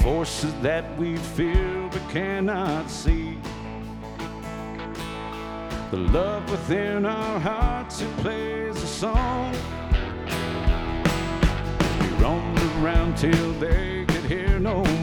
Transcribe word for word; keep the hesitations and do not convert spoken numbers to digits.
forces that we feel but cannot see. The love within our hearts, it plays a song. We roamed around till they could hear no more.